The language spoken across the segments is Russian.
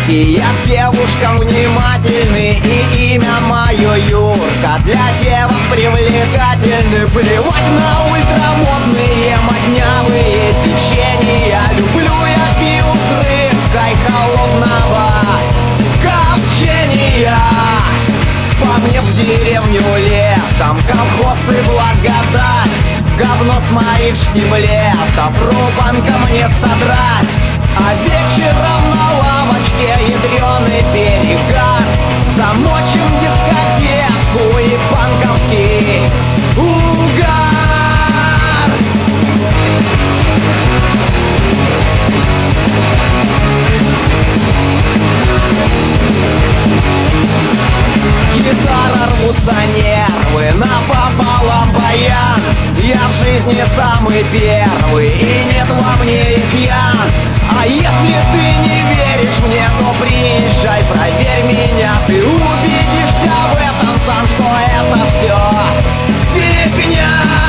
Панковский. Я к девушкам внимательный, и имя мое Юрка. Для девок привлекательный, плевать на ультрамодные моднявые течения. Люблю я пиво с рыбкой холодного копчения. По мне в деревню летом колхоз и благодать. Говно с моих штиблетов рубанка мне содрать. А вечером на лавочке ядреный перегар. Замочим дискотеку и панковский угар. Гитара, рвутся нервы, напополам баян. Я в жизни самый первый, и нет во мне изъян. А если ты не веришь мне, то приезжай, проверь меня. Ты убедишься в этом сам, что это все фигня.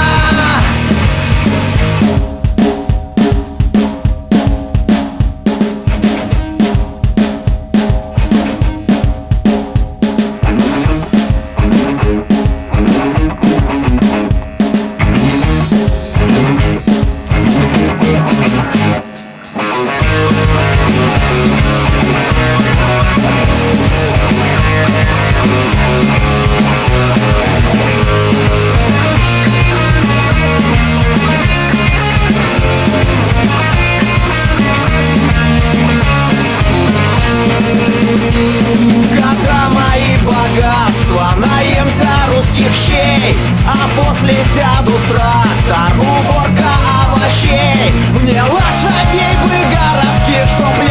Когда мои богатства, наемся русских щей, а после сяду в трактор, уборка овощей. Мне лошадей бы городских, чтоб